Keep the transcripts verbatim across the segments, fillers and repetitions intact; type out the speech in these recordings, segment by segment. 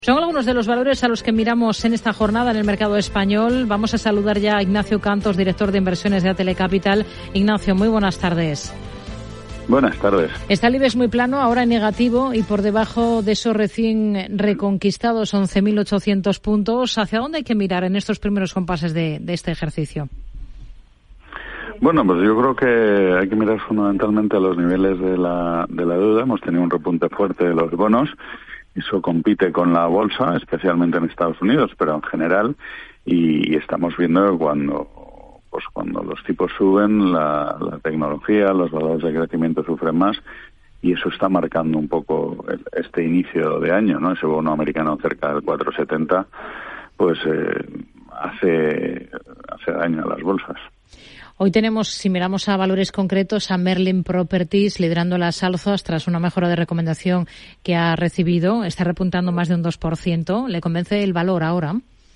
Son algunos de los valores a los que miramos en esta jornada en el mercado español. Vamos a saludar ya a Ignacio Cantos, director de inversiones de Atele Capital. Ignacio, muy buenas tardes. Buenas tardes. Está el IBEX muy plano, ahora en negativo y por debajo de esos recién reconquistados once mil ochocientos puntos. ¿Hacia dónde hay que mirar en estos primeros compases de, de este ejercicio? Bueno, pues yo creo que hay que mirar fundamentalmente a los niveles de la, de la deuda. Hemos tenido un repunte fuerte de los bonos. Eso compite con la bolsa, especialmente en Estados Unidos, pero en general, y, y estamos viendo que cuando, pues cuando los tipos suben, la, la tecnología, los valores de crecimiento sufren más, y eso está marcando un poco el, este inicio de año, ¿no? Ese bono americano cerca del cuatro setenta, pues eh, hace, hace daño a las bolsas. Hoy tenemos, si miramos a valores concretos, a Merlin Properties liderando las alzas tras una mejora de recomendación que ha recibido. Está repuntando más de un dos por ciento. ¿Le convence el valor ahora?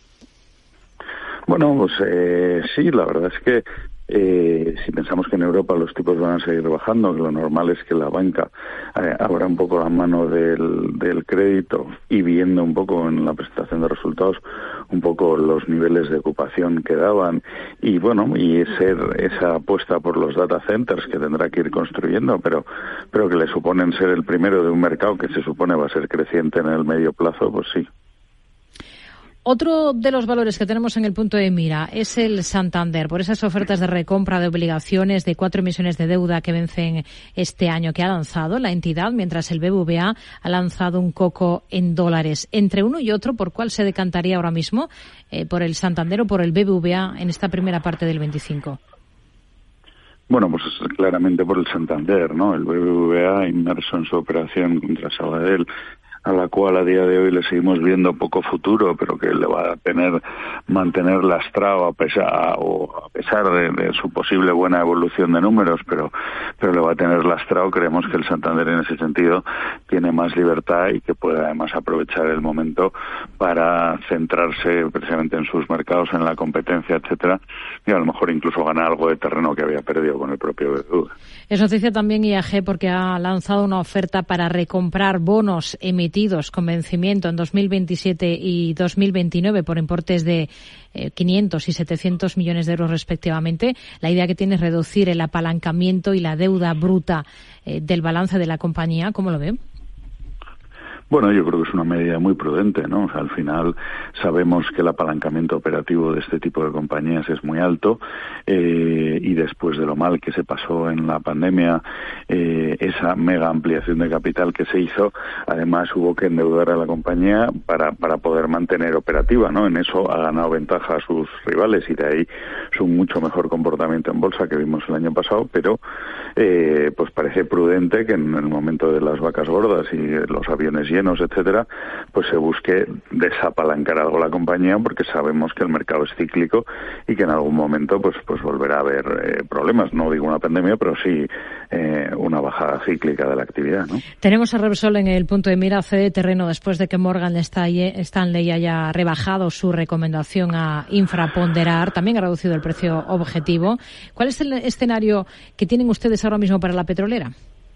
Bueno, pues eh, sí, la verdad es que eh, si pensamos que en Europa los tipos van a seguir bajando, que lo normal es que la banca eh, abra un poco la mano del, del crédito y viendo un poco en la presentación de resultados un poco los niveles de ocupación que daban y bueno, y ser esa apuesta por los data centers que tendrá que ir construyendo, pero pero que le suponen ser el primero de un mercado que se supone va a ser creciente en el medio plazo, pues sí. Otro de los valores que tenemos en el punto de mira es el Santander, por esas ofertas de recompra de obligaciones de cuatro emisiones de deuda que vencen este año que ha lanzado la entidad, mientras el B B V A ha lanzado un coco en dólares. Entre uno y otro, ¿por cuál se decantaría ahora mismo? Eh, ¿Por el Santander o por el B B V A en esta primera parte del veinticinco? Bueno, pues claramente por el Santander, ¿no? El B B V A inmerso en su operación contra Sabadell, a la cual a día de hoy le seguimos viendo poco futuro, pero que le va a tener mantener lastrado a pesar o a pesar de, de su posible buena evolución de números, pero pero le va a tener lastrado. Creemos que el Santander en ese sentido tiene más libertad y que puede además aprovechar el momento para centrarse precisamente en sus mercados, en la competencia, etcétera, y a lo mejor incluso ganar algo de terreno que había perdido con el propio B B V. Es noticia también I A G porque ha lanzado una oferta para recomprar bonos emitidos con vencimiento en dos mil veintisiete y dos mil veintinueve por importes de eh, quinientos y setecientos millones de euros respectivamente. La idea que tiene es reducir el apalancamiento y la deuda bruta eh, del balance de la compañía. ¿Cómo lo ve? Bueno, yo creo que es una medida muy prudente, ¿no? O sea, al final sabemos que el apalancamiento operativo de este tipo de compañías es muy alto eh, y después de lo mal que se pasó en la pandemia, eh, esa mega ampliación de capital que se hizo, además hubo que endeudar a la compañía para para poder mantener operativa, ¿no? En eso ha ganado ventaja a sus rivales y de ahí su mucho mejor comportamiento en bolsa que vimos el año pasado, pero eh, pues parece prudente que en el momento de las vacas gordas y los aviones llenos, etcétera, pues se busque desapalancar algo la compañía porque sabemos que el mercado es cíclico y que en algún momento pues pues volverá a haber eh, problemas. No digo una pandemia, pero sí eh, una bajada cíclica de la actividad, ¿no? Tenemos a Repsol en el punto de mira, cede terreno después de que Morgan Stanley haya rebajado su recomendación a infraponderar. También ha reducido el precio objetivo. ¿Cuál es el escenario que tienen ustedes ahora mismo para la petrolera?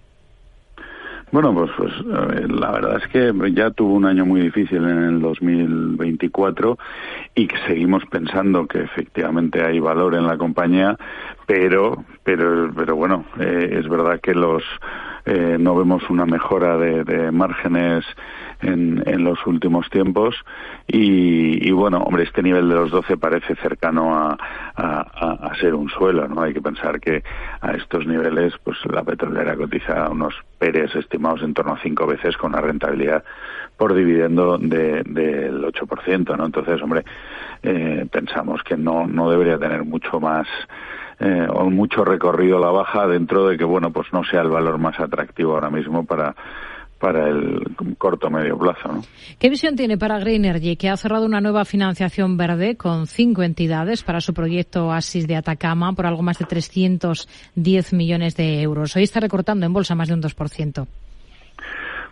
Bueno, pues, pues la verdad es que ya tuvo un año muy difícil en el dos mil veinticuatro y que seguimos pensando que efectivamente hay valor en la compañía, pero pero pero bueno, eh, es verdad que los eh, no vemos una mejora de, de márgenes en, en los últimos tiempos y, y bueno, hombre, este nivel de los doce parece cercano a, a, a ser un suelo, ¿no? Hay que pensar que a estos niveles pues la petrolera cotiza unos Pérez estimados en torno a cinco veces con una rentabilidad por dividendo de, del ocho por ciento, ¿no? Entonces, hombre, eh, pensamos que no no debería tener mucho más eh, o mucho recorrido a la baja dentro de que, bueno, pues no sea el valor más atractivo ahora mismo para para el corto medio plazo, ¿no? ¿Qué visión tiene para Greenergy, que ha cerrado una nueva financiación verde con cinco entidades para su proyecto Oasis de Atacama por algo más de trescientos diez millones de euros? Hoy está recortando en bolsa más de un dos por ciento.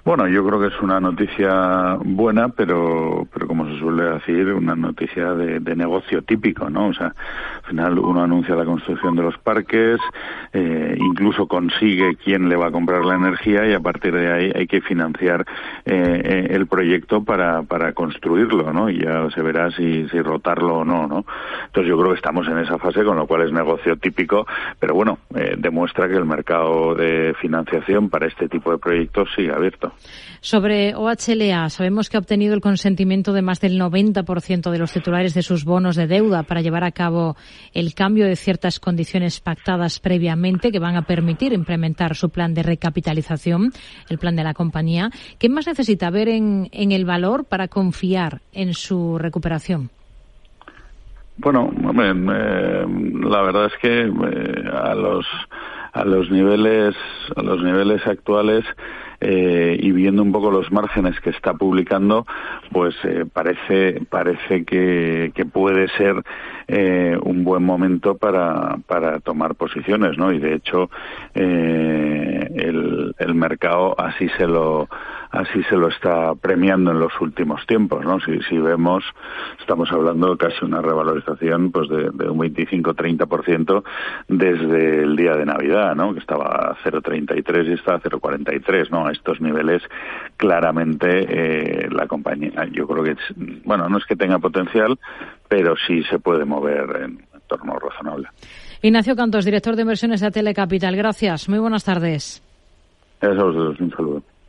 Bueno, yo creo que es una noticia buena, pero, pero como se suele decir, una noticia de, de negocio típico, ¿no? O sea, al final uno anuncia la construcción de los parques, eh, incluso consigue quién le va a comprar la energía y a partir de ahí hay que financiar eh, el proyecto para, para construirlo, ¿no? Y ya se verá si, si rotarlo o no, ¿no? Entonces yo creo que estamos en esa fase, con lo cual es negocio típico, pero bueno, eh, demuestra que el mercado de financiación para este tipo de proyectos sigue abierto. Sobre O H L A, sabemos que ha obtenido el consentimiento de más del noventa por ciento de los titulares de sus bonos de deuda para llevar a cabo el cambio de ciertas condiciones pactadas previamente que van a permitir implementar su plan de recapitalización, el plan de la compañía. ¿Qué más necesita ver en, en el valor para confiar en su recuperación? Bueno, hombre, eh, la verdad es que eh, a los a los niveles a los niveles actuales eh, y viendo un poco los márgenes que está publicando, pues eh, parece parece que, que puede ser eh, un buen momento para para tomar posiciones, ¿no? Y de hecho eh, el el mercado así se lo así se lo está premiando en los últimos tiempos, ¿no? Si, si vemos, estamos hablando de casi una revalorización pues de, de un veinticinco a treinta por ciento desde el día de Navidad, ¿no? Que estaba a cero coma treinta y tres y está a cero coma cuarenta y tres, ¿no? A estos niveles claramente eh, la compañía, yo creo que, es, bueno, no es que tenga potencial, pero sí se puede mover en entorno razonable. Ignacio Cantos, director de inversiones de Atele Capital. Gracias, muy buenas tardes. Eso es un saludo.